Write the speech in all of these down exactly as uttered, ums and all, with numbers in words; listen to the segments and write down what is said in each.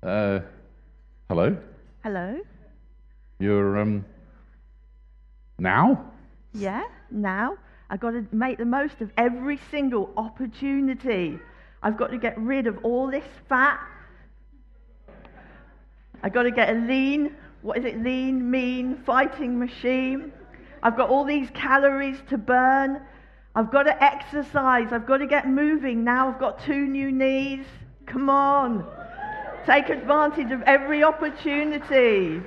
Uh, hello? Hello? You're, um, now? Yeah, now I've got to make the most of every single opportunity. I've got to get rid of all this fat. I've got to get a lean, what is it, lean, mean, fighting machine. I've got all these calories to burn. I've got to exercise. I've got to get moving. Now I've got two new knees. Come on. Take advantage of every opportunity.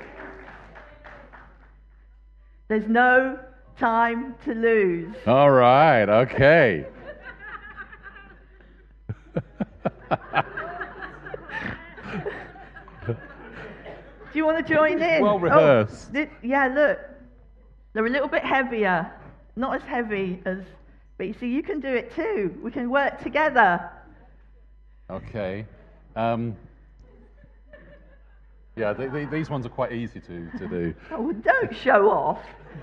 There's no time to lose. All right, okay. Do you want to join in? Well rehearsed. Oh, th- yeah, look. They're a little bit heavier. Not as heavy as... But you see, you can do it too. We can work together. Okay. Um, yeah, they, they, these ones are quite easy to, to do. Oh, well, don't show off.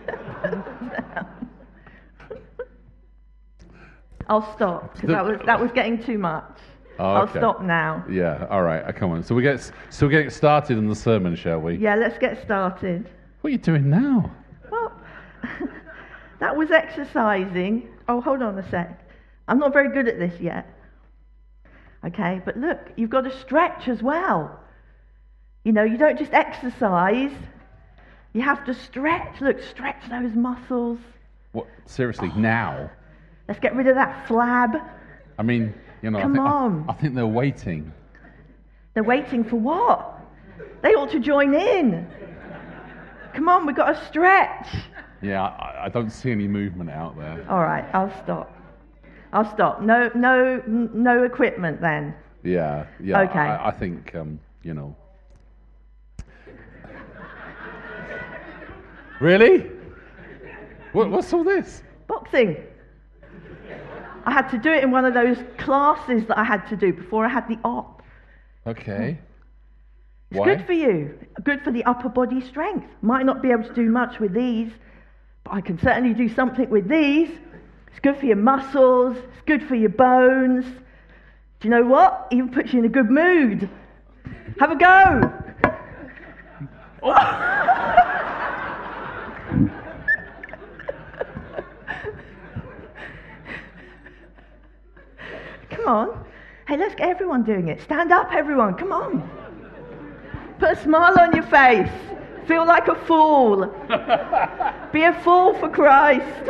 I'll stop, because that was, that was getting too much. Oh, I'll okay. stop now. Yeah, all right, uh, come on. So we get so we get started in the sermon, shall we? Yeah, let's get started. What are you doing now? Well, that was exercising. Oh, hold on a sec. I'm not very good at this yet. Okay, but look, you've got to stretch as well. You know, you don't just exercise. You have to stretch. Look, stretch those muscles. What? Seriously, now? Let's get rid of that flab. I mean, you know, Come I, think, on. I, I think they're waiting. They're waiting for what? They ought to join in. Come on, we've got to stretch. Yeah, I, I don't see any movement out there. All right, I'll stop. I'll stop. No, no, n- no equipment then. Yeah, yeah. Okay. I, I think, um, you know. Really? What, what's all this? Boxing. I had to do it in one of those classes that I had to do before I had the op. Okay. It's Why? good for you. Good for the upper body strength. Might not be able to do much with these, but I can certainly do something with these. It's good for your muscles. It's good for your bones. Do you know what? Even puts you in a good mood. Have a go. Come on. Hey, let's get everyone doing it. Stand up, everyone. Come on. Put a smile on your face. Feel like a fool. Be a fool for Christ.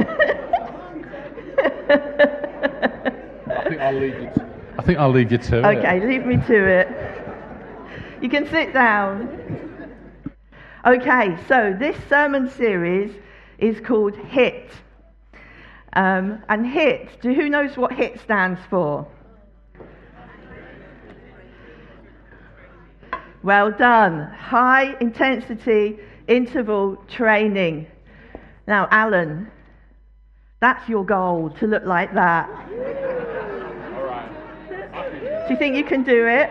I think I'll leave you to, I think I'll leave you to it. Okay, leave me to it. You can sit down. Okay, so this sermon series is called HIT. Um, and HIT, do who knows what HIT stands for? Well done. High intensity interval training. Now, Alan, that's your goal, to look like that. All right. Do you think you can do it?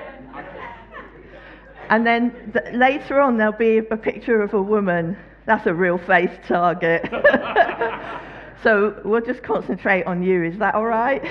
And then th- later on there'll be a picture of a woman. That's a real face target. So we'll just concentrate on you. Is that all right?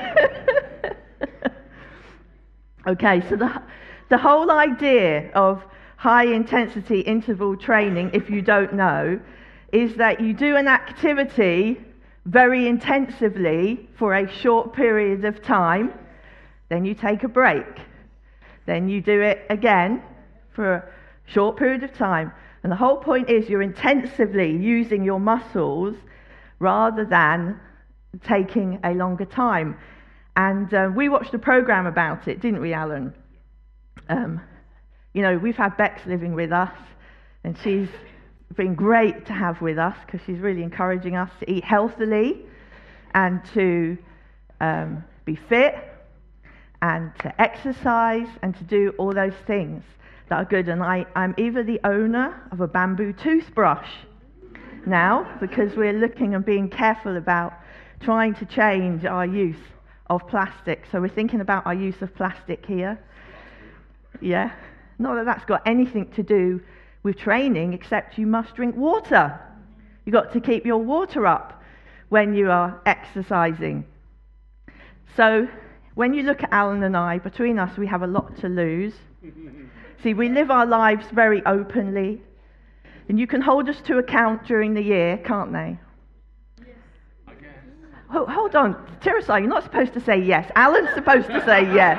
Okay, so the, the whole idea of high intensity interval training, if you don't know, is that you do an activity very intensively for a short period of time, then you take a break. Then you do it again for a short period of time. And the whole point is you're intensively using your muscles rather than taking a longer time. And uh, we watched a program about it, didn't we, Alan? Um, you know, we've had Bex living with us, and she's been great to have with us because she's really encouraging us to eat healthily and to um, be fit and to exercise and to do all those things that are good. And I, I'm even the owner of a bamboo toothbrush now because we're looking and being careful about trying to change our use of plastic. So we're thinking about our use of plastic here. Yeah. Not that that's got anything to do with training, except you must drink water. You've got to keep your water up when you are exercising. So when you look at Alan and I, between us, we have a lot to lose. See, we live our lives very openly. And you can hold us to account during the year, can't they? Yes. I guess. Oh, hold on. Tirasai, you're not supposed to say yes. Alan's supposed to say yes.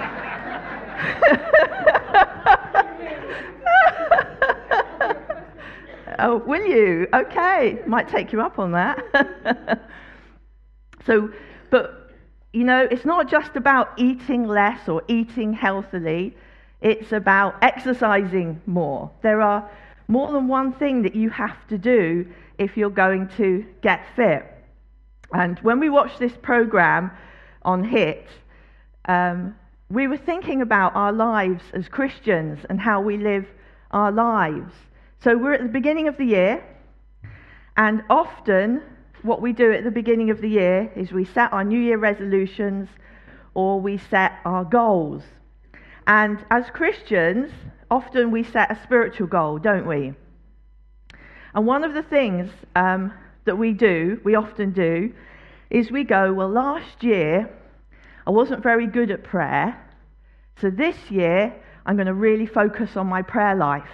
Oh, will you? Okay. Might take you up on that. So, but, you know, it's not just about eating less or eating healthily. It's about exercising more. There are more than one thing that you have to do if you're going to get fit. And when we watched this program on HIT, um, we were thinking about our lives as Christians and how we live our lives. So we're at the beginning of the year, and often what we do at the beginning of the year is we set our New Year resolutions or we set our goals. And as Christians, often we set a spiritual goal, don't we? And one of the things um, that we do, we often do, is we go, well, last year I wasn't very good at prayer, so this year I'm going to really focus on my prayer life.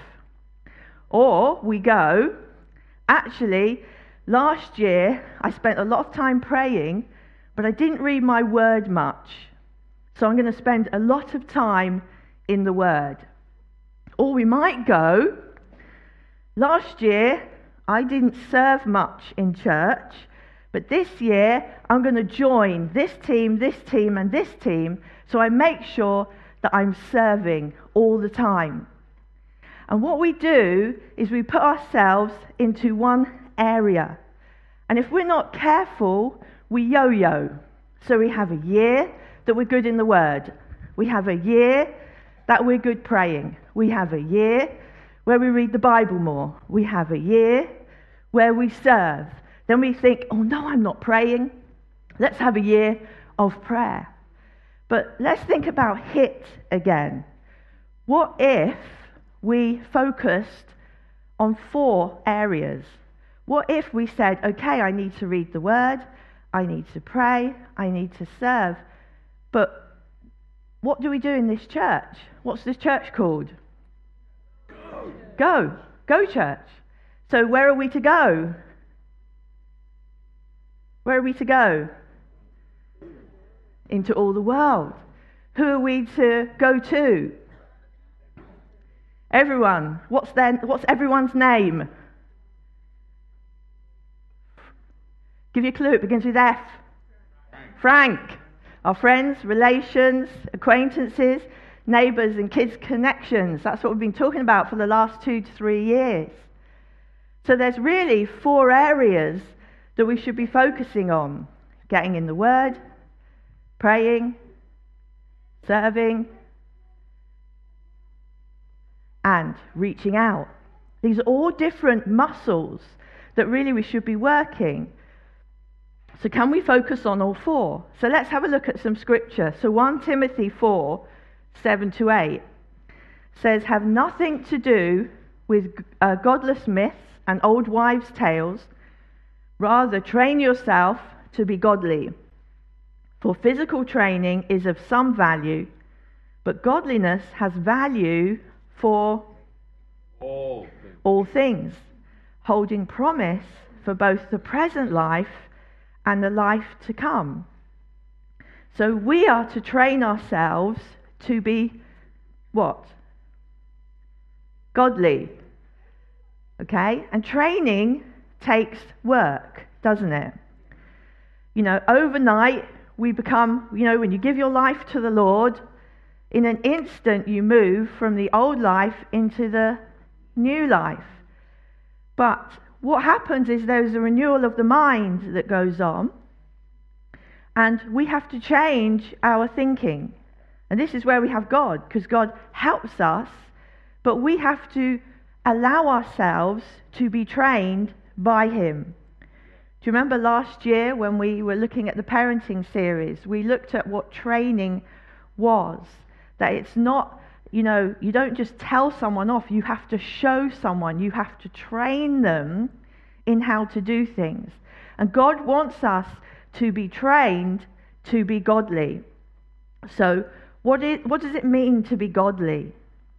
Or we go, actually, last year I spent a lot of time praying, but I didn't read my word much, so I'm going to spend a lot of time in the word. Or we might go, last year I didn't serve much in church, but this year I'm going to join this team, this team, and this team, so I make sure that I'm serving all the time. And what we do is we put ourselves into one area. And if we're not careful, we yo-yo. So we have a year that we're good in the Word. We have a year that we're good praying. We have a year where we read the Bible more. We have a year where we serve. Then we think, oh no, I'm not praying. Let's have a year of prayer. But let's think about HIT again. What if we focused on four areas? What if we said, okay, I need to read the Word, I need to pray, I need to serve, but what do we do in this church? What's this church called? Go. Go. Go church. So where are we to go? Where are we to go? Into all the world. Who are we to go to? Everyone. What's their, what's everyone's name? Give you a clue. It begins with F. Frank. Frank. Our friends, relations, acquaintances, neighbours and kids' connections. That's what we've been talking about for the last two to three years. So there's really four areas that we should be focusing on. Getting in the Word, praying, serving, and reaching out. These are all different muscles that really we should be working. So can we focus on all four? So let's have a look at some scripture. So First Timothy four, seven to eight says, have nothing to do with uh, godless myths and old wives' tales. Rather, train yourself to be godly. For physical training is of some value, but godliness has value for all things, all things, holding promise for both the present life and the life to come. So we are to train ourselves to be what? Godly. Okay? And training takes work, doesn't it? You know, overnight we become, you know, when you give your life to the Lord, in an instant you move from the old life into the new life. But what happens is there's a renewal of the mind that goes on, and we have to change our thinking. And this is where we have God, because God helps us, but we have to allow ourselves to be trained by Him. Do you remember last year when we were looking at the parenting series, we looked at what training was, that it's not, you know, you don't just tell someone off, you have to show someone, you have to train them in how to do things. And God wants us to be trained to be godly. So what, is, what does it mean to be godly?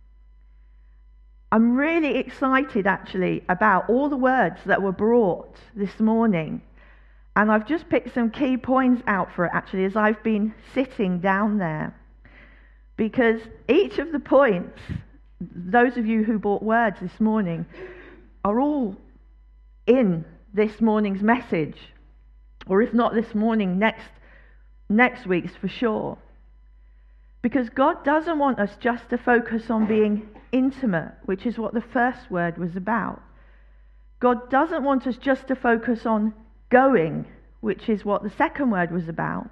I'm really excited actually about all the words that were brought this morning. And I've just picked some key points out for it actually as I've been sitting down there. Because each of the points, those of you who brought words this morning, are all in this morning's message. Or if not this morning, next, next week's for sure. Because God doesn't want us just to focus on being intimate, which is what the first word was about. God doesn't want us just to focus on going, which is what the second word was about.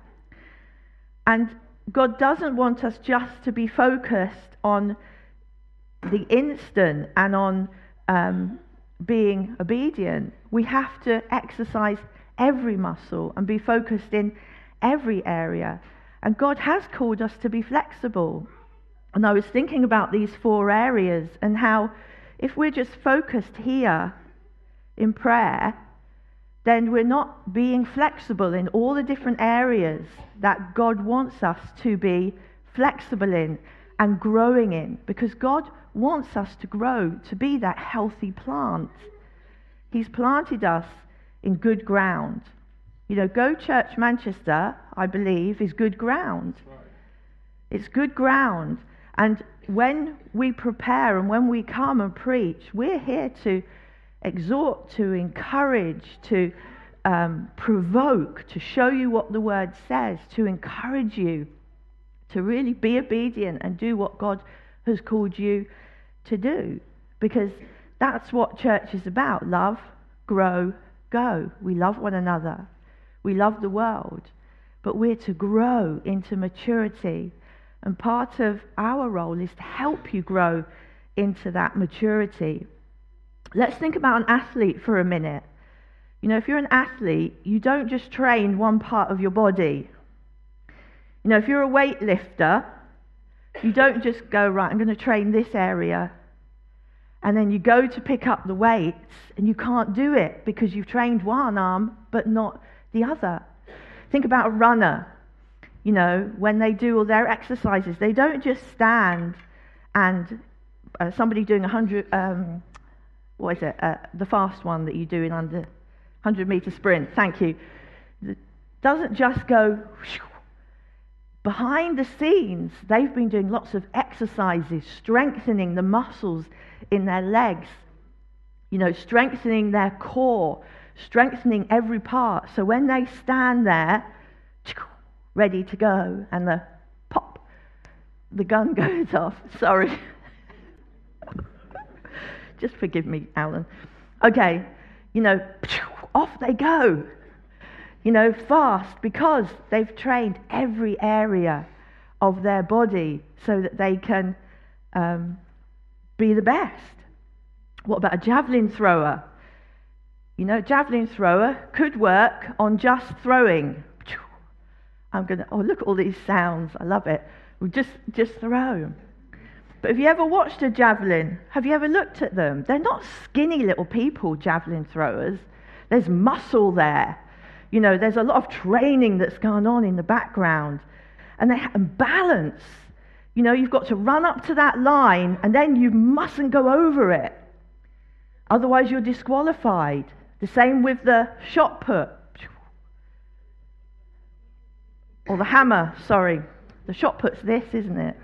And God doesn't want us just to be focused on the instant and on um, being obedient. We have to exercise every muscle and be focused in every area. And God has called us to be flexible. And I was thinking about these four areas and how if we're just focused here in prayer, then we're not being flexible in all the different areas that God wants us to be flexible in and growing in. Because God wants us to grow, to be that healthy plant. He's planted us in good ground. You know, Go Church Manchester, I believe, is good ground. Right. It's good ground. And when we prepare and when we come and preach, we're here to exhort, to encourage, to um, provoke, to show you what the Word says, to encourage you to really be obedient and do what God has called you to do. Because that's what church is about. Love, grow, go. We love one another. We love the world, but we're to grow into maturity. And part of our role is to help you grow into that maturity. Let's think about an athlete for a minute. You know, if you're an athlete, you don't just train one part of your body. You know, if you're a weightlifter, you don't just go, right, I'm going to train this area. And then you go to pick up the weights and you can't do it because you've trained one arm but not the other. Think about a runner. You know, when they do all their exercises, they don't just stand and uh, somebody doing a hundred, um, what is it, uh, the fast one that you do in under one hundred meter sprint, thank you, it doesn't just go whoosh. Behind the scenes, they've been doing lots of exercises, strengthening the muscles in their legs, you know, strengthening their core, strengthening every part. So when they stand there, ready to go, and the pop, the gun goes off. Sorry. Just forgive me, Alan. Okay, you know, off they go. You know, fast, because they've trained every area of their body so that they can um, be the best. What about a javelin thrower? You know, javelin thrower could work on just throwing. I'm going to, oh, look at all these sounds. I love it. We just, just throw. But have you ever watched a javelin? Have you ever looked at them? They're not skinny little people, javelin throwers. There's muscle there. You know, there's a lot of training that's going on in the background. And they have balance. You know, you've got to run up to that line and then you mustn't go over it. Otherwise you're disqualified. The same with the shot put. Or the hammer, sorry. The shot put's this, isn't it?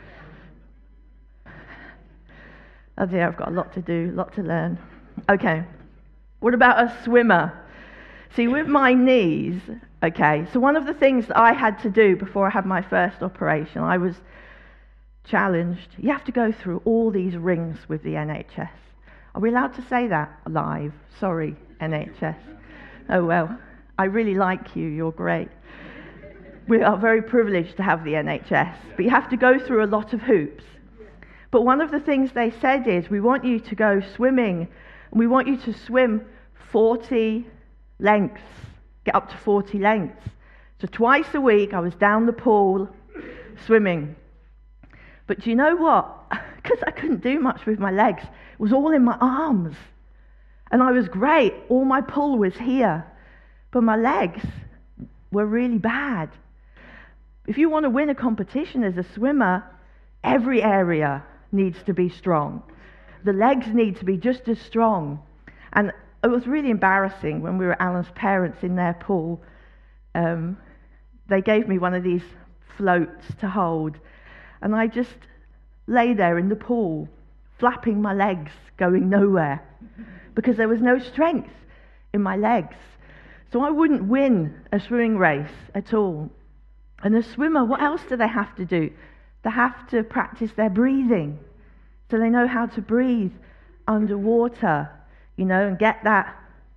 Oh dear, I've got a lot to do, a lot to learn. Okay. What about a swimmer? See, with my knees, okay, so one of the things that I had to do before I had my first operation, I was challenged. You have to go through all these rings with the N H S. Are we allowed to say that live? Sorry, N H S. Oh well, I really like you, you're great. We are very privileged to have the N H S, but you have to go through a lot of hoops. But one of the things they said is, we want you to go swimming, and we want you to swim forty lengths, get up to forty lengths. So twice a week I was down the pool swimming. But do you know what? Because I couldn't do much with my legs, it was all in my arms. And I was great, all my pull was here. But my legs were really bad. If you want to win a competition as a swimmer, every area needs to be strong. The legs need to be just as strong. And it was really embarrassing when we were Alan's parents in their pool. Um, they gave me one of these floats to hold, and I just lay there in the pool, flapping my legs, going nowhere, because there was no strength in my legs. So I wouldn't win a swimming race at all. And a swimmer, what else do they have to do? They have to practice their breathing, so they know how to breathe underwater, you know, and get that,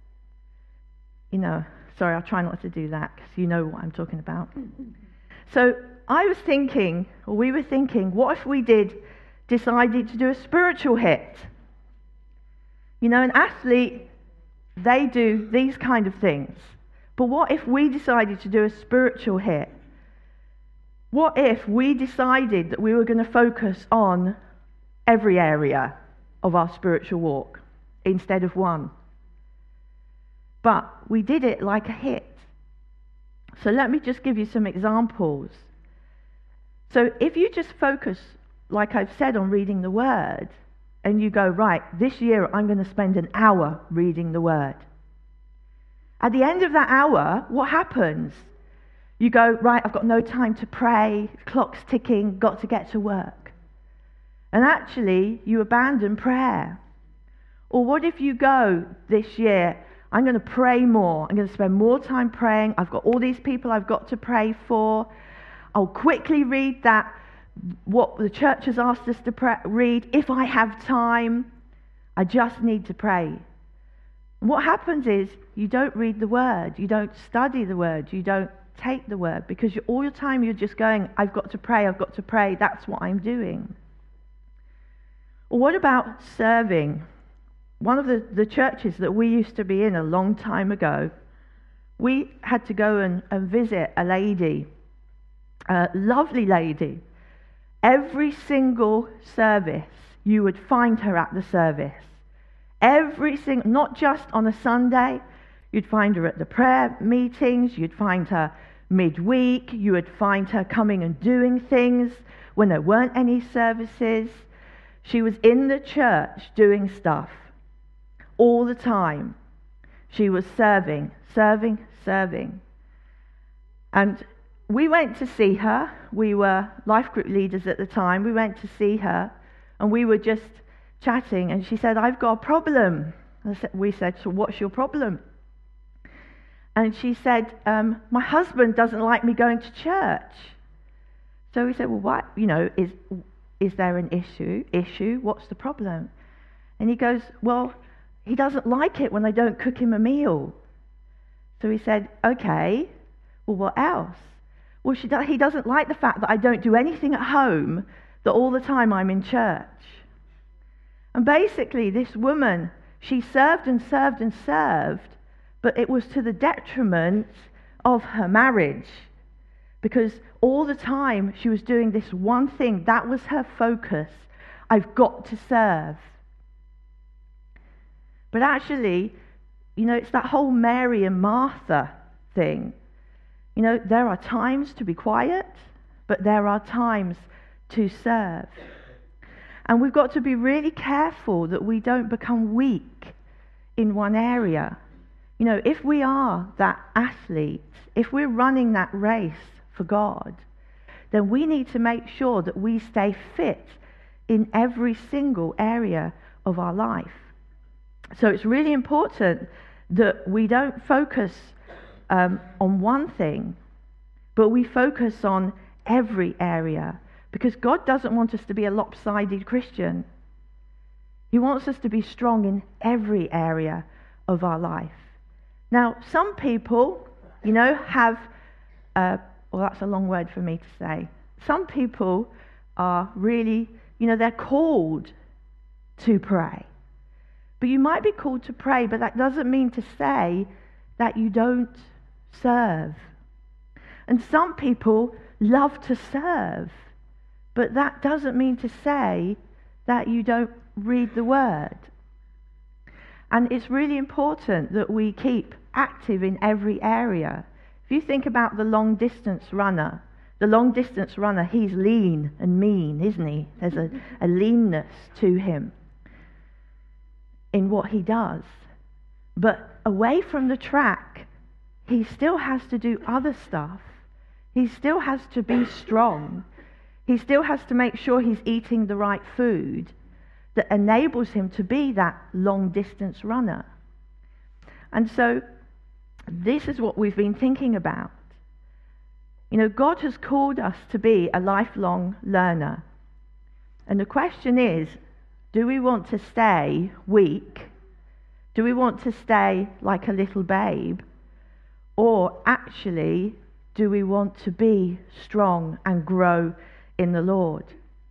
you know, sorry, I'll try not to do that, because you know what I'm talking about. So I was thinking, or we were thinking, what if we did, decided to do a spiritual hit? You know, an athlete, they do these kind of things. But what if we decided to do a spiritual hit? What if we decided that we were going to focus on every area of our spiritual walk instead of one? But we did it like a hit. So let me just give you some examples. So if you just focus, like I've said, on reading the Word, and you go, right, this year I'm going to spend an hour reading the Word. At the end of that hour, what happens? You go, right, I've got no time to pray, clock's ticking, got to get to work. And actually, you abandon prayer. Or what if you go this year, I'm going to pray more, I'm going to spend more time praying, I've got all these people I've got to pray for, I'll quickly read that, what the church has asked us to pray, read, if I have time, I just need to pray. And what happens is, you don't read the Word, you don't study the Word, you don't take the Word, because you're, all your time you're just going, I've got to pray, I've got to pray, that's what I'm doing. Or what about serving? One of the, the churches that we used to be in a long time ago, we had to go and, and visit a lady, a lovely lady. Every single service, you would find her at the service. Every single, not just on a Sunday, you'd find her at the prayer meetings, you'd find her midweek, you would find her coming and doing things when there weren't any services. She was in the church doing stuff all the time. She was serving, serving, serving. And we went to see her. We were life group leaders at the time. We went to see her, and we were just chatting, and she said, I've got a problem. And we said, so what's your problem? And she said, um, my husband doesn't like me going to church. So we said, well, what, you know, is is there an issue? Issue? What's the problem? And he goes, well, he doesn't like it when I don't cook him a meal. So we said, okay, well, what else? Well, she do- he doesn't like the fact that I don't do anything at home, that all the time I'm in church. And basically, this woman, she served and served and served, but it was to the detriment of her marriage, because all the time she was doing this one thing. That was her focus. I've got to serve. But actually, you know, it's that whole Mary and Martha thing. You know, there are times to be quiet, but there are times to serve. And we've got to be really careful that we don't become weak in one area. You know, if we are that athlete, if we're running that race for God, then we need to make sure that we stay fit in every single area of our life. So it's really important that we don't focus um, on one thing, but we focus on every area, because God doesn't want us to be a lopsided Christian. He wants us to be strong in every area of our life. Now, some people, you know, have, uh, well, that's a long word for me to say. Some people are really, you know, they're called to pray. But you might be called to pray, but that doesn't mean to say that you don't serve. And some people love to serve, but that doesn't mean to say that you don't read the Word. And it's really important that we keep active in every area. If you think about the long-distance runner, The long-distance runner, he's lean and mean, isn't he? There's a, a leanness to him in what he does. But away from the track, he still has to do other stuff. He still has to be strong. He still has to make sure he's eating the right food that enables him to be that long-distance runner. And so this is what we've been thinking about. You know, God has called us to be a lifelong learner. And the question is, do we want to stay weak? Do we want to stay like a little babe? Or actually, do we want to be strong and grow in the Lord?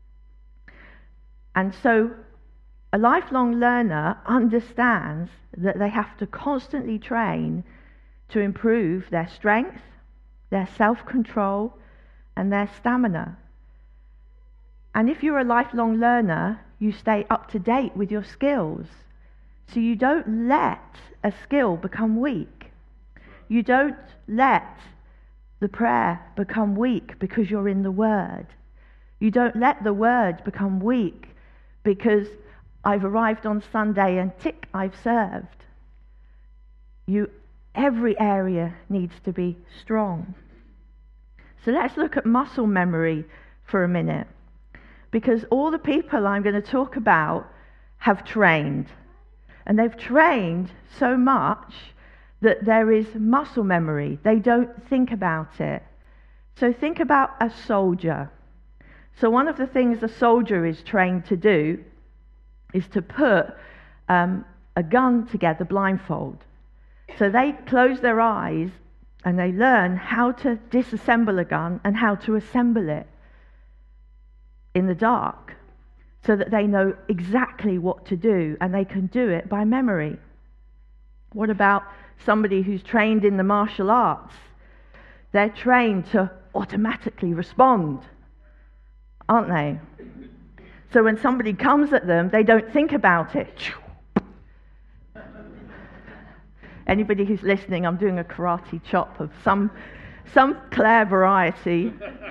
And so a lifelong learner understands that they have to constantly train to improve their strength, their self-control, and their stamina. And if you're a lifelong learner, you stay up to date with your skills. So you don't let a skill become weak. You don't let the prayer become weak because you're in the Word. You don't let the Word become weak because I've arrived on Sunday and tick, I've served. You, every area needs to be strong. So let's look at muscle memory for a minute, because all the people I'm going to talk about have trained, and they've trained so much that there is muscle memory. They don't think about it. So think about a soldier. So one of the things a soldier is trained to do is to put um, a gun together blindfold. So they close their eyes and they learn how to disassemble a gun and how to assemble it in the dark, so that they know exactly what to do and they can do it by memory. What about somebody who's trained in the martial arts? They're trained to automatically respond, aren't they? So when somebody comes at them, they don't think about it. Anybody who's listening, I'm doing a karate chop of some some Claire variety.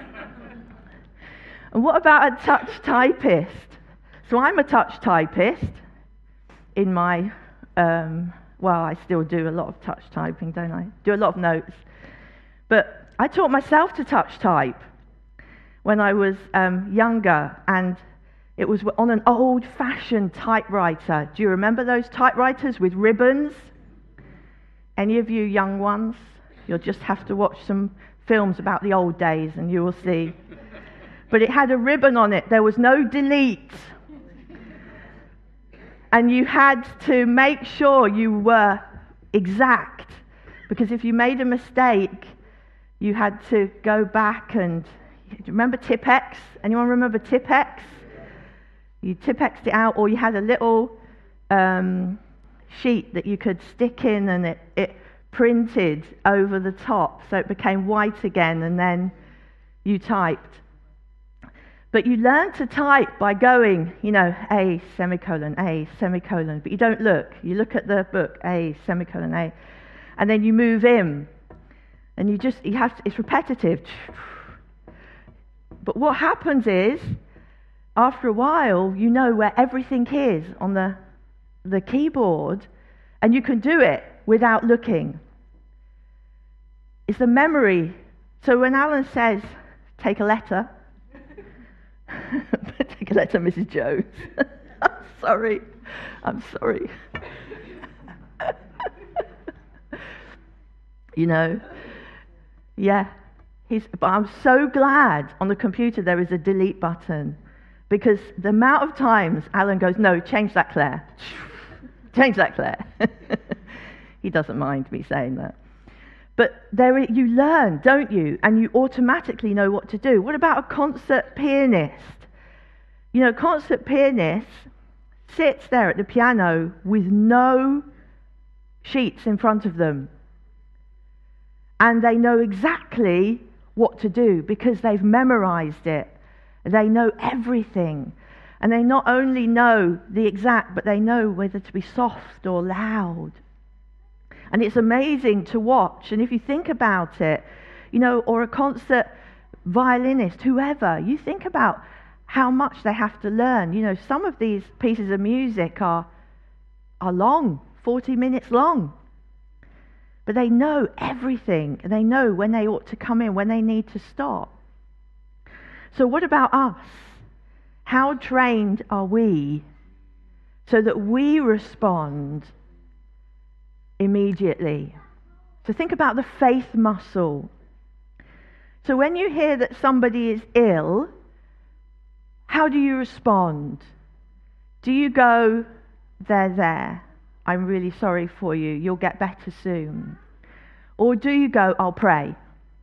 And what about a touch typist? So I'm a touch typist in my, um, well, I still do a lot of touch typing, don't I? Do a lot of notes. But I taught myself to touch type when I was um, younger, and it was on an old-fashioned typewriter. Do you remember those typewriters with ribbons? Any of you young ones? You'll just have to watch some films about the old days and you will see. But it had a ribbon on it. There was no delete. And you had to make sure you were exact, because if you made a mistake, you had to go back and... Do you remember Tipp-Ex? Anyone remember Tipp-Ex? You Tipp-Exed it out, or you had a little um, sheet that you could stick in and it, it printed over the top so it became white again, and then you typed. But you learn to type by going, you know, A, semicolon, A, semicolon, but you don't look. You look at the book, A, semicolon, A, and then you move in, and you just, you have to, it's repetitive. But what happens is, after a while, you know where everything is on the, the keyboard, and you can do it without looking. It's a memory. So when Alan says, take a letter, take a letter, Missus Jones. I'm sorry. I'm sorry. You know, yeah. He's, but I'm so glad on the computer there is a delete button, because the amount of times Alan goes, no, change that, Claire. Change that, Claire. He doesn't mind me saying that. But there, you learn, don't you? And you automatically know what to do. What about a concert pianist? You know, a concert pianist sits there at the piano with no sheets in front of them. And they know exactly what to do because they've memorized it. They know everything. And they not only know the exact, but they know whether to be soft or loud. And it's amazing to watch. And if you think about it, you know, or a concert violinist, whoever, you think about how much they have to learn. You know, some of these pieces of music are are long, forty minutes long. But they know everything. They know when they ought to come in, when they need to stop. So what about us? How trained are we so that we respond immediately? So think about the faith muscle. So when you hear that somebody is ill, how do you respond? Do you go, they're there, I'm really sorry for you, you'll get better soon? Or do you go, I'll pray?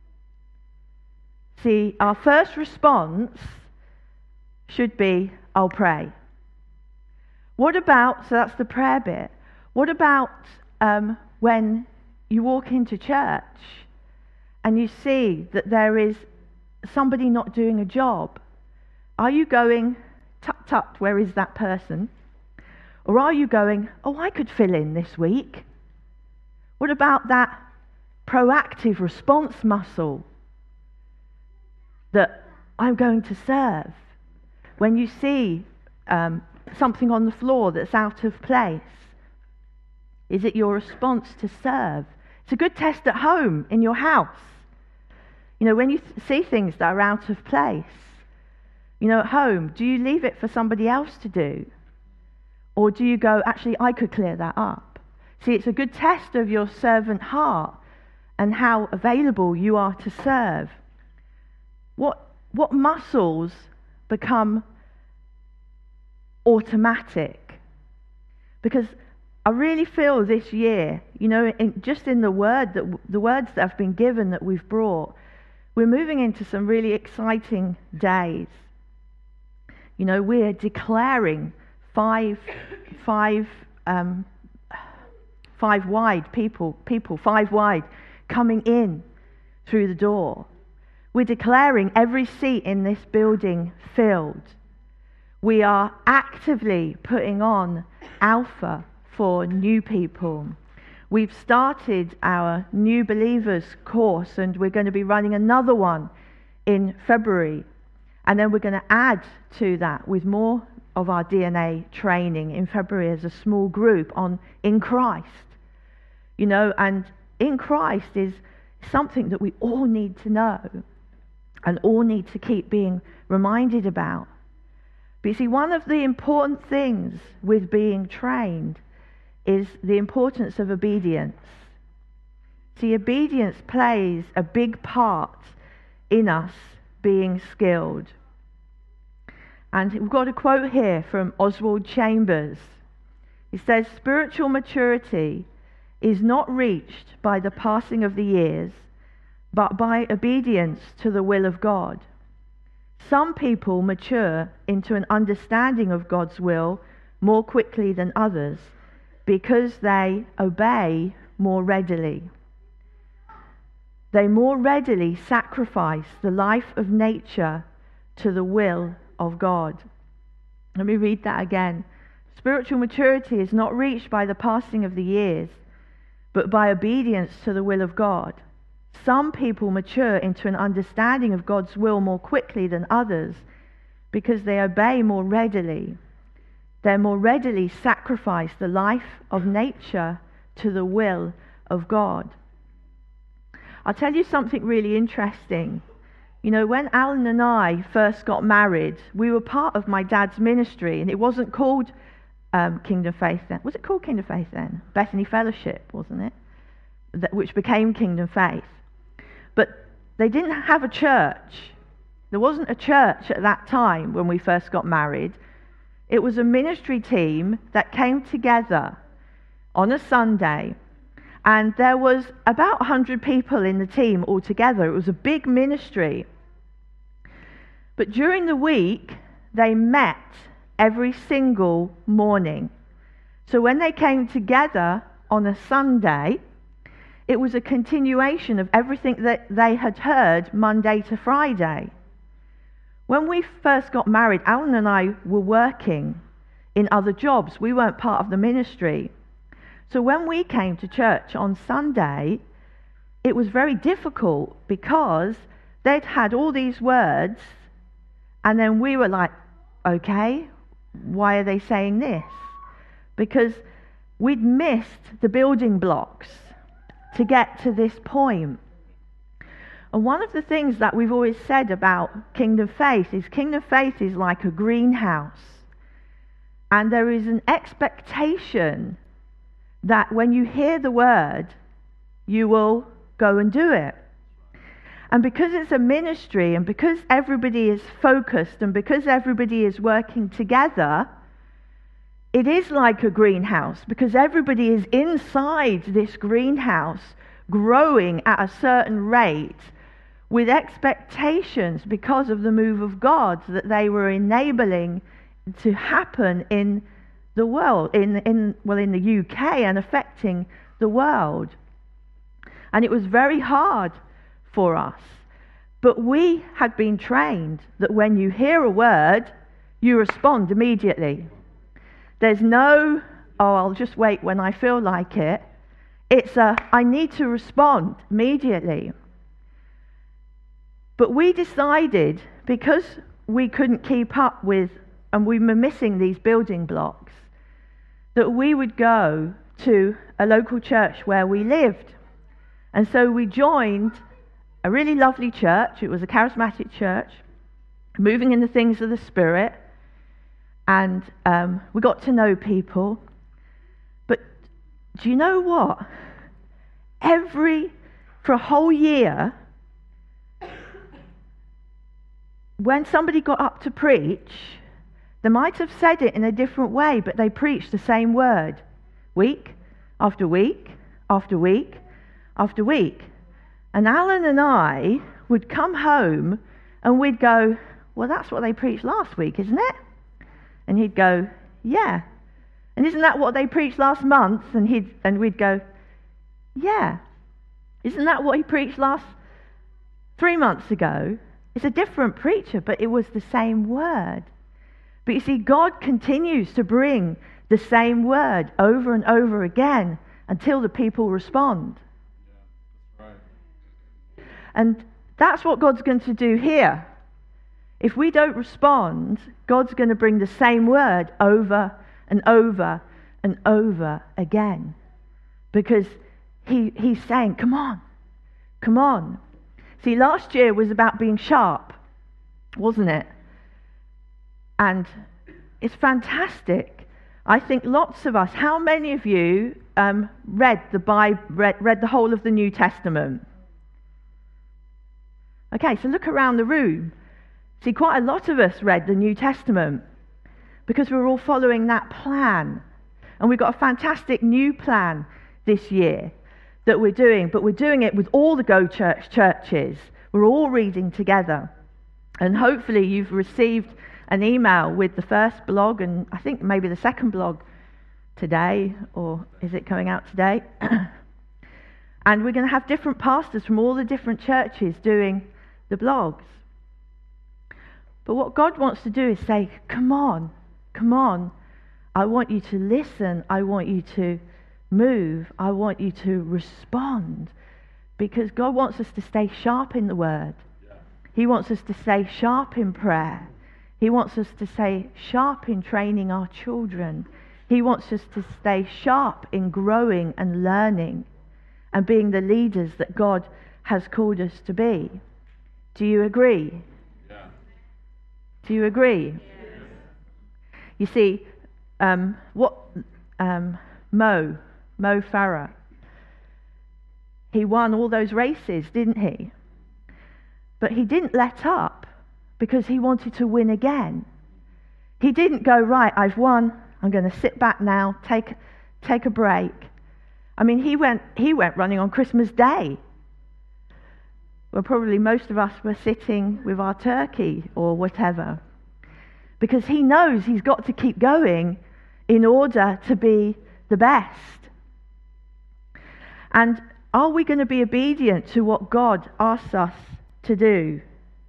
See, our first response should be, I'll pray. What about, so that's the prayer bit, what about um, when you walk into church and you see that there is somebody not doing a job? Are you going, tut tut, where is that person? Or are you going, oh, I could fill in this week? What about that proactive response muscle that I'm going to serve? When you see um, something on the floor that's out of place, is it your response to serve? It's a good test at home, in your house. You know, when you th- see things that are out of place, you know, at home, do you leave it for somebody else to do? Or do you go, actually, I could clear that up? See, it's a good test of your servant heart and how available you are to serve. What, what muscles become automatic? Because I really feel this year, you know, in, just in the word that the words that have been given that we've brought, we're moving into some really exciting days. You know, we're declaring five, five, um, five wide people, people five wide coming in through the door. We're declaring every seat in this building filled. We are actively putting on Alpha for new people. We've started our New Believers course, and we're going to be running another one in February. And then we're going to add to that with more of our D N A training in February as a small group on in Christ. You know, and in Christ is something that we all need to know and all need to keep being reminded about. But you see, one of the important things with being trained is the importance of obedience. See, obedience plays a big part in us being skilled. And we've got a quote here from Oswald Chambers. He says, spiritual maturity is not reached by the passing of the years, but by obedience to the will of God. Some people mature into an understanding of God's will more quickly than others because they obey more readily. They more readily sacrifice the life of nature to the will of God. Let me read that again. Spiritual maturity is not reached by the passing of the years, but by obedience to the will of God. Some people mature into an understanding of God's will more quickly than others because they obey more readily. They more readily sacrifice the life of nature to the will of God. I'll tell you something really interesting. You know, when Alan and I first got married, we were part of my dad's ministry, and it wasn't called um, Kingdom Faith then. Was it called Kingdom Faith then? Bethany Fellowship, wasn't it? That, which became Kingdom Faith. But they didn't have a church. There wasn't a church at that time when we first got married. It was a ministry team that came together on a Sunday. And there was about one hundred people in the team altogether. It was a big ministry. But during the week, they met every single morning. So when they came together on a Sunday, it was a continuation of everything that they had heard Monday to Friday. When we first got married, Alan and I were working in other jobs. We weren't part of the ministry. So when we came to church on Sunday, it was very difficult because they'd had all these words, and then we were like, okay, why are they saying this? Because we'd missed the building blocks to get to this point. And one of the things that we've always said about Kingdom Faith is Kingdom Faith is like a greenhouse. And there is an expectation that when you hear the word, you will go and do it. And because it's a ministry, and because everybody is focused, and because everybody is working together, it is like a greenhouse, because everybody is inside this greenhouse, growing at a certain rate, with expectations because of the move of God that they were enabling to happen in the world, in in well in the U K, and affecting the world. And it was very hard for us. But we had been trained that when you hear a word, you respond immediately. There's no, oh, I'll just wait when I feel like it. It's a, I need to respond immediately. But we decided, because we couldn't keep up with, and we were missing these building blocks, that we would go to a local church where we lived. And so we joined a really lovely church. It was a charismatic church, moving in the things of the Spirit. And um, we got to know people. But do you know what? Every, for a whole year, when somebody got up to preach, they might have said it in a different way, but they preached the same word. Week after week after week after week. And Alan and I would come home and we'd go, well, that's what they preached last week, isn't it? And he'd go, yeah. And isn't that what they preached last month? And he'd and we'd go, yeah. Isn't that what he preached last three months ago? It's a different preacher, but it was the same word. But you see, God continues to bring the same word over and over again until the people respond. Yeah, that's right. And that's what God's going to do here. If we don't respond, God's going to bring the same word over and over and over again. Because he, he's saying, come on, come on. See, last year was about being sharp, wasn't it? And it's fantastic. I think lots of us, how many of you um, read the Bible, read, read the whole of the New Testament? Okay, so look around the room. See, quite a lot of us read the New Testament because we're all following that plan. And we've got a fantastic new plan this year that we're doing, but we're doing it with all the Go Church churches. We're all reading together. And hopefully you've received an email with the first blog, and I think maybe the second blog today, or is it coming out today? And we're going to have different pastors from all the different churches doing the blogs. But what God wants to do is say, come on, come on. I want you to listen. I want you to move. I want you to respond. Because God wants us to stay sharp in the Word. Yeah. He wants us to stay sharp in prayer. He wants us to stay sharp in training our children. He wants us to stay sharp in growing and learning and being the leaders that God has called us to be. Do you agree? Yeah. Do you agree? Yes. You see, um, what um, Mo, Mo Farah, he won all those races, didn't he? But he didn't let up because he wanted to win again. He didn't go, right, I've won, I'm going to sit back now, take take a break. I mean, he went he went running on Christmas Day. Well, probably most of us were sitting with our turkey or whatever. Because he knows he's got to keep going in order to be the best. And are we going to be obedient to what God asks us to do?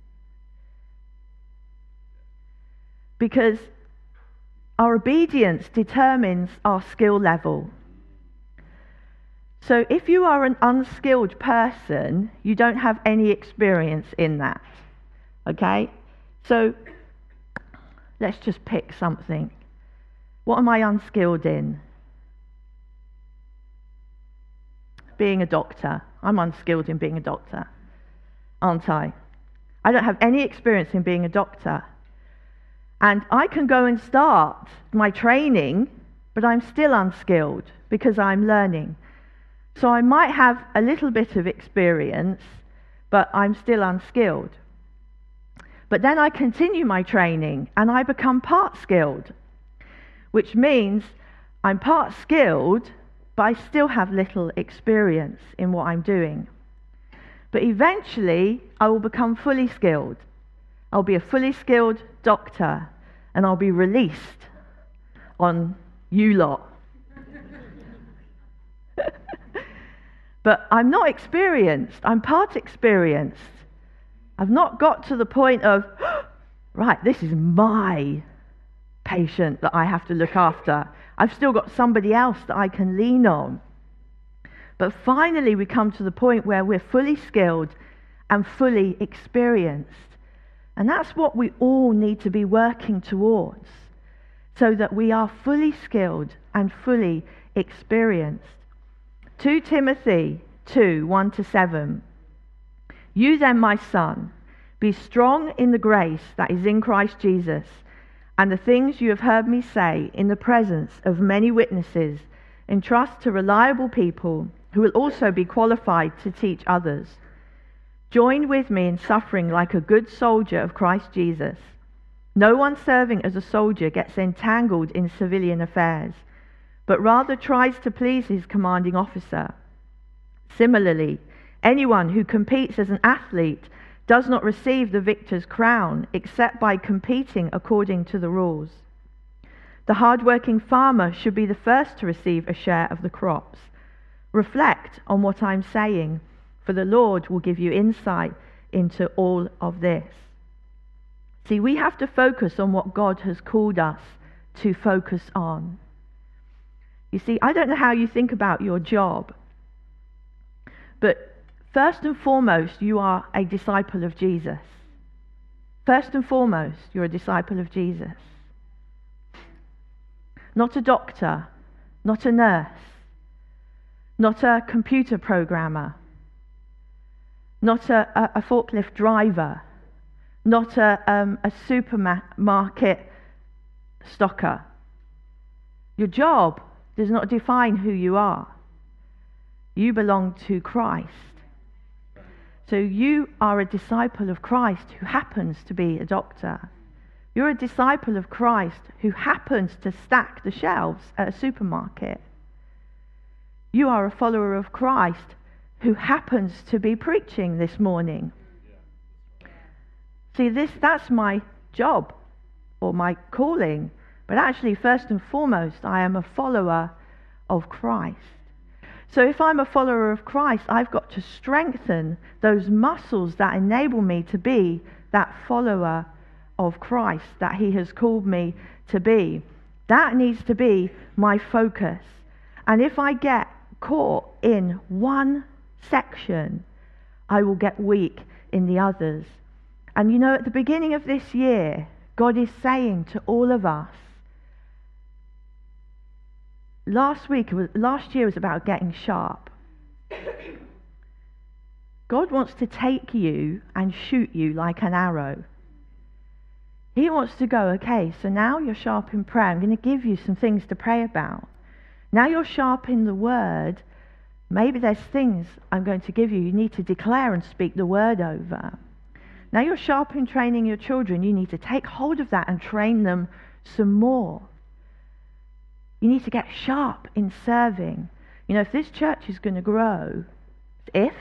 Because our obedience determines our skill level. So if you are an unskilled person, you don't have any experience in that. Okay? So let's just pick something. What am I unskilled in? Being a doctor. I'm unskilled in being a doctor, aren't I? I don't have any experience in being a doctor. And I can go and start my training, but I'm still unskilled because I'm learning. So I might have a little bit of experience, but I'm still unskilled. But then I continue my training and I become part skilled, which means I'm part skilled, but I still have little experience in what I'm doing. But eventually I will become fully skilled. I'll be a fully skilled doctor and I'll be released on you lot. But I'm not experienced. I'm part experienced. I've not got to the point of, right, this is my patient that I have to look after. I've still got somebody else that I can lean on. But finally we come to the point where we're fully skilled and fully experienced. And that's what we all need to be working towards, so that we are fully skilled and fully experienced. Second Timothy two, one to seven. You then, my son, be strong in the grace that is in Christ Jesus, and the things you have heard me say in the presence of many witnesses, entrust to reliable people who will also be qualified to teach others. Join with me in suffering like a good soldier of Christ Jesus. No one serving as a soldier gets entangled in civilian affairs, but rather tries to please his commanding officer. Similarly, anyone who competes as an athlete does not receive the victor's crown except by competing according to the rules. The hard-working farmer should be the first to receive a share of the crops. Reflect on what I'm saying, for the Lord will give you insight into all of this. See, we have to focus on what God has called us to focus on. You see, I don't know how you think about your job, but first and foremost, you are a disciple of Jesus. First and foremost, you're a disciple of Jesus. Not a doctor, not a nurse, not a computer programmer, not a, a, a forklift driver, not a, um, a supermarket stocker. Your job does not define who you are. You belong to Christ. So you are a disciple of Christ who happens to be a doctor. You're a disciple of Christ who happens to stack the shelves at a supermarket. You are a follower of Christ who happens to be preaching this morning. See, this that's my job or my calling. But actually, first and foremost, I am a follower of Christ. So if I'm a follower of Christ, I've got to strengthen those muscles that enable me to be that follower of Christ that he has called me to be. That needs to be my focus. And if I get caught in one section, I will get weak in the others. And you know, at the beginning of this year, God is saying to all of us, Last week, was, last year was about getting sharp. God wants to take you and shoot you like an arrow. He wants to go, okay, so now you're sharp in prayer. I'm going to give you some things to pray about. Now you're sharp in the word. Maybe there's things I'm going to give you. You need to declare and speak the word over. Now you're sharp in training your children. You need to take hold of that and train them some more. You need to get sharp in serving. You know, if this church is going to grow, if,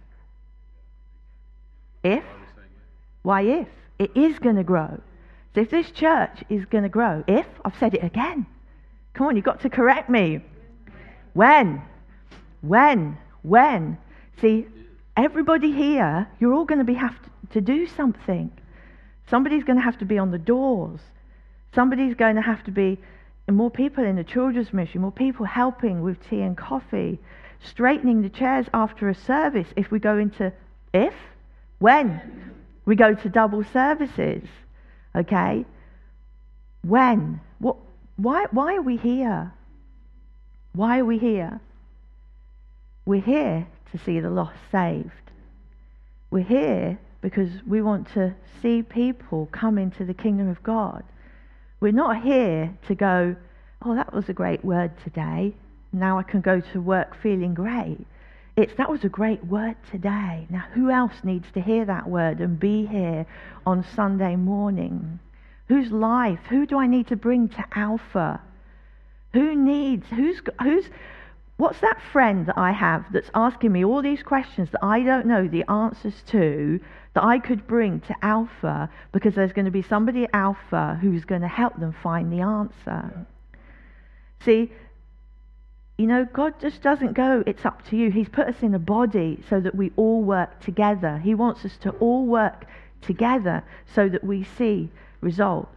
if, why if? It is going to grow. So if this church is going to grow, if, I've said it again. Come on, you've got to correct me. When? When? When? See, everybody here, you're all going to be have to, to do something. Somebody's going to have to be on the doors. Somebody's going to have to be, and more people in the children's ministry, more people helping with tea and coffee. straightening the chairs after a service if we go into, if, when we go to double services, okay? When? What? Why, why are we here? Why are we here? We're here to see the lost saved. We're here because we want to see people come into the kingdom of God. We're not here to go, oh, that was a great word today. Now I can go to work feeling great. It's, that was a great word today. Now who else needs to hear that word and be here on Sunday morning? Whose life? Who do I need to bring to Alpha? Who needs, who's, who's, what's that friend that I have that's asking me all these questions that I don't know the answers to, that I could bring to Alpha, because there's going to be somebody at Alpha who's going to help them find the answer. Yeah. See, you know, God just doesn't go, it's up to you. He's put us in a body so that we all work together. He wants us to all work together so that we see results.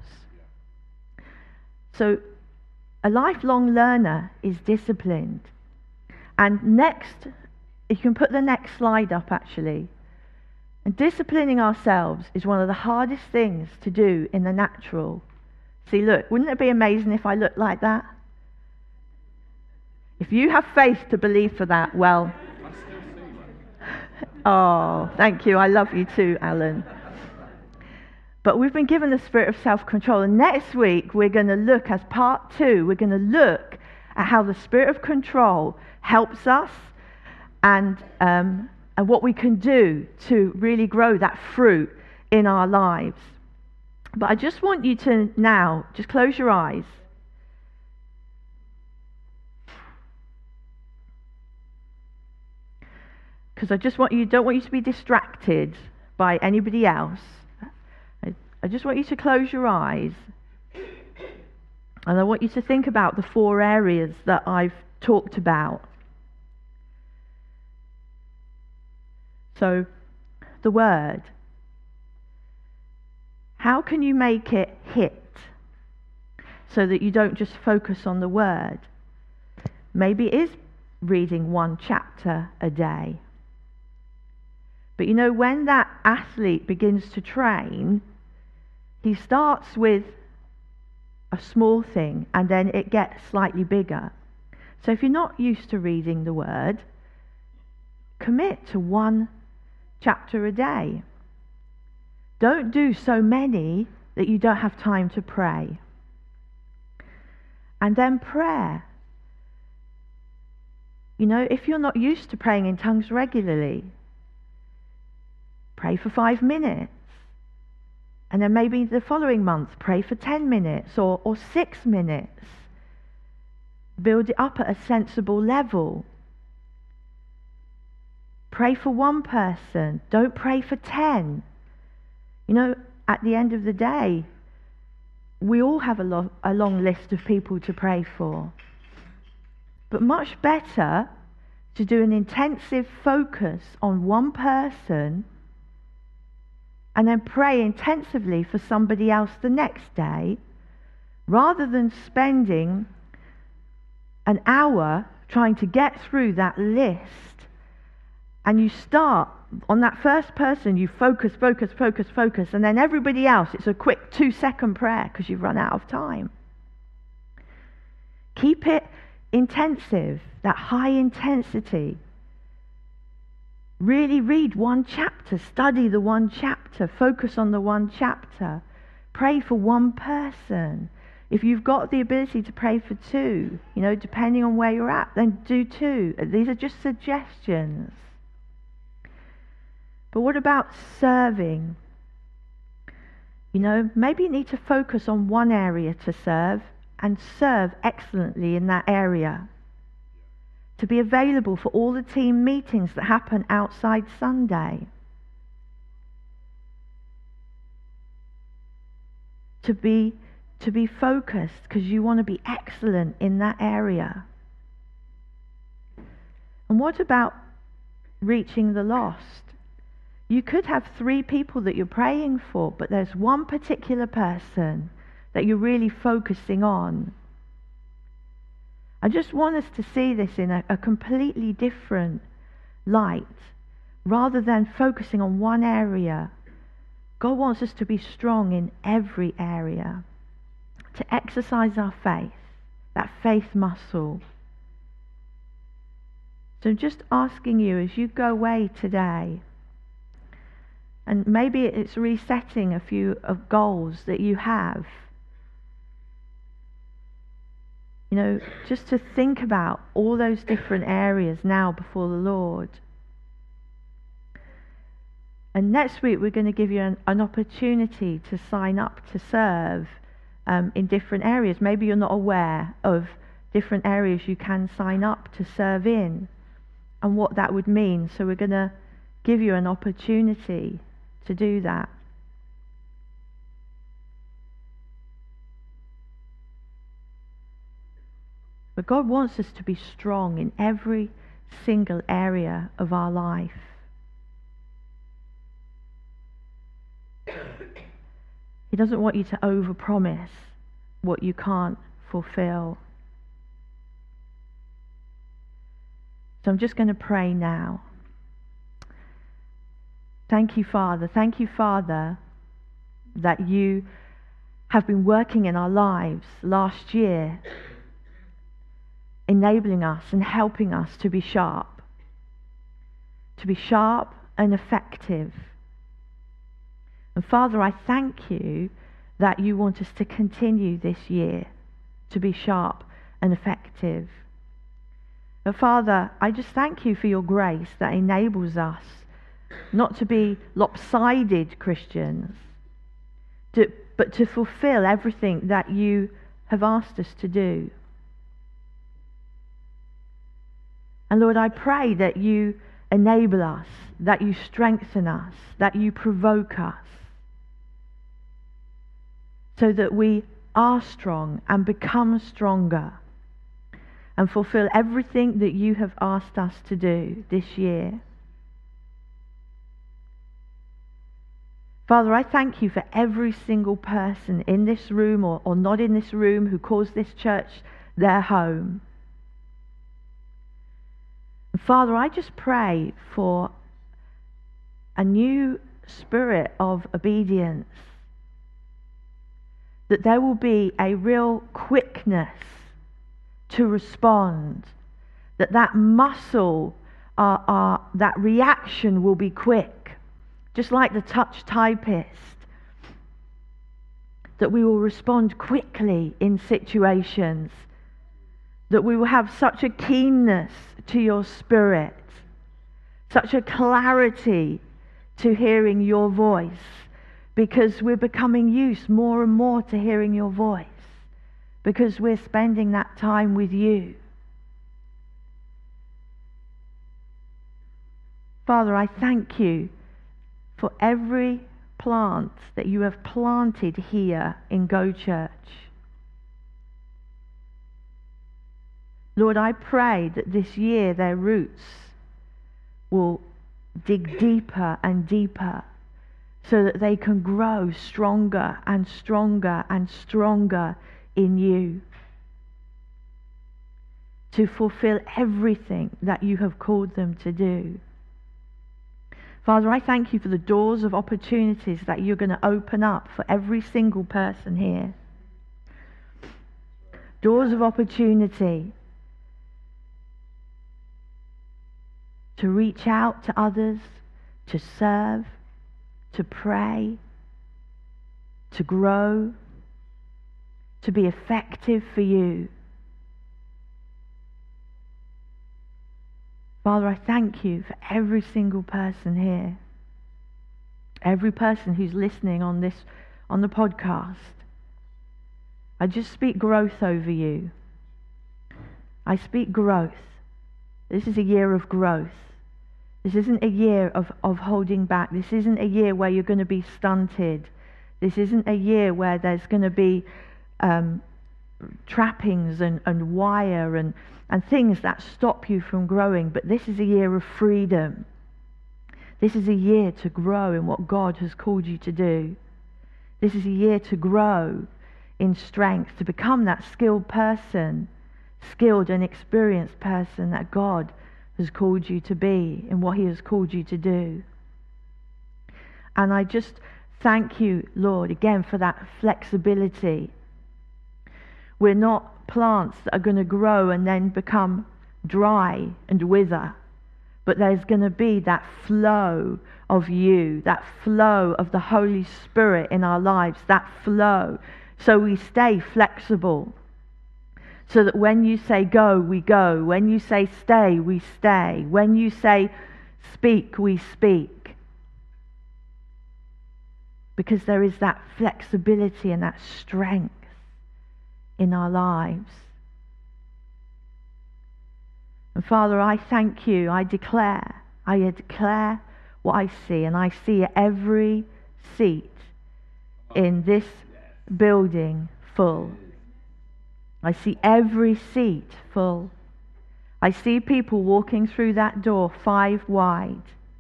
So a lifelong learner is disciplined. And next, you can put the next slide up actually. And disciplining ourselves is one of the hardest things to do in the natural. See, look, wouldn't it be amazing if I looked like that? If you have faith to believe for that, well, oh, thank you. I love you too, Alan. But we've been given the spirit of self-control. And next week, we're going to look, as part two, we're going to look at how the spirit of control helps us and, um, and what we can do to really grow that fruit in our lives. But I just want you to now, just close your eyes. Because I just want you, don't want you to be distracted by anybody else. I, I just want you to close your eyes. And I want you to think about the four areas that I've talked about. So, the word. How can you make it hit so that you don't just focus on the word? Maybe it is reading one chapter a day. But you know, when that athlete begins to train, he starts with a small thing and then it gets slightly bigger. So if you're not used to reading the word, commit to one chapter a day. Don't do so many that you don't have time to pray. And then prayer. You know, if you're not used to praying in tongues regularly, pray for five minutes. And then maybe the following month, pray for ten minutes or, or six minutes. Build it up at a sensible level. Pray for one person. Don't pray for ten. You know, at the end of the day, we all have a, lo- a long list of people to pray for. But much better to do an intensive focus on one person and then pray intensively for somebody else the next day, rather than spending an hour trying to get through that list. And you start on that first person, you focus, focus, focus, focus, and then everybody else, it's a quick two-second prayer because you've run out of time. Keep it intensive, that high intensity. Really read one chapter, study the one chapter, focus on the one chapter. Pray for one person. If you've got the ability to pray for two, you know, depending on where you're at, then do two. These are just suggestions. But what about serving? You know, maybe you need to focus on one area to serve and serve excellently in that area. To be available for all the team meetings that happen outside Sunday. To be, to be focused because you want to be excellent in that area. And what about reaching the lost? You could have three people that you're praying for, but there's one particular person that you're really focusing on. I just want us to see this in a, a completely different light. Rather than focusing on one area, God wants us to be strong in every area, to exercise our faith, that faith muscle. So just asking you as you go away today, and maybe it's resetting a few of goals that you have, you know, just to think about all those different areas now before the Lord. And next week we're going to give you an, an opportunity to sign up to serve um, in different areas. Maybe you're not aware of different areas you can sign up to serve in and what that would mean. So we're going to give you an opportunity to do that. But God wants us to be strong in every single area of our life. He doesn't want you to overpromise what you can't fulfill. So I'm just going to pray now. Thank you, Father. Thank you, Father, that you have been working in our lives last year, enabling us and helping us to be sharp, to be sharp and effective. And Father, I thank you that you want us to continue this year to be sharp and effective. But Father, I just thank you for your grace that enables us not to be lopsided Christians, to, but to fulfill everything that you have asked us to do. And Lord, I pray that you enable us, that you strengthen us, that you provoke us, so that we are strong and become stronger and fulfill everything that you have asked us to do this year. Father, I thank you for every single person in this room or, or not in this room who calls this church their home. And Father, I just pray for a new spirit of obedience, that there will be a real quickness to respond, that that muscle, uh, uh, that reaction will be quick, just like the touch typist, that we will respond quickly in situations, that we will have such a keenness to your spirit, such a clarity to hearing your voice, because we're becoming used more and more to hearing your voice, because we're spending that time with you. Father, I thank you for every plant that you have planted here in Go Church. Lord, I pray that this year their roots will dig deeper and deeper, so that they can grow stronger and stronger and stronger in you, to fulfill everything that you have called them to do. Father, I thank you for the doors of opportunities that you're going to open up for every single person here. Doors of opportunity to reach out to others, to serve, to pray, to grow, to be effective for you. Father, I thank you for every single person here, every person who's listening on this, on the podcast. I just speak growth over you. I speak growth. This is a year of growth. This isn't a year of, of holding back. This isn't a year where you're going to be stunted. This isn't a year where there's going to be um, trappings and, and wire and, and things that stop you from growing. But this is a year of freedom. This is a year to grow in what God has called you to do. This is a year to grow in strength, to become that skilled person, skilled and experienced person that God has called you to be and what he has called you to do. And I just thank you, Lord, again for that flexibility. We're not plants that are going to grow and then become dry and wither, but there's going to be that flow of you, that flow of the Holy Spirit in our lives, that flow. So we stay flexible, so that when you say go, we go. When you say stay, we stay. When you say speak, we speak. Because there is that flexibility and that strength in our lives. And Father, I thank you. I declare, I declare what I see, and I see every seat in this building full. I see every seat full. I see people walking through that door five wide.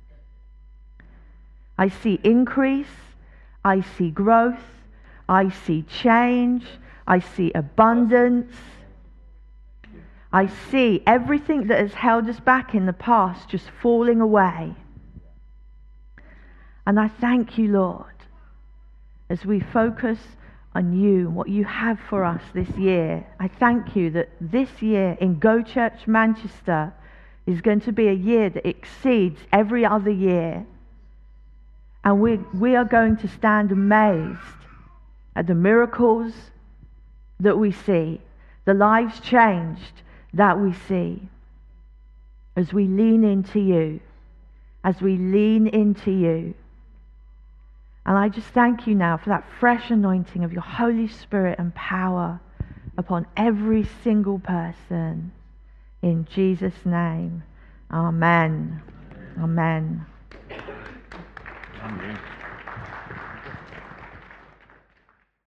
I see increase. I see growth. I see change. I see abundance. I see everything that has held us back in the past just falling away. And I thank you, Lord, as we focus on you and what you have for us this year. I thank you that this year in Go Church Manchester is going to be a year that exceeds every other year. And we, we are going to stand amazed at the miracles that we see, the lives changed that we see, as we lean into you, as we lean into you. And I just thank you now for that fresh anointing of your Holy Spirit and power upon every single person. In Jesus' name, amen. Amen. Amen.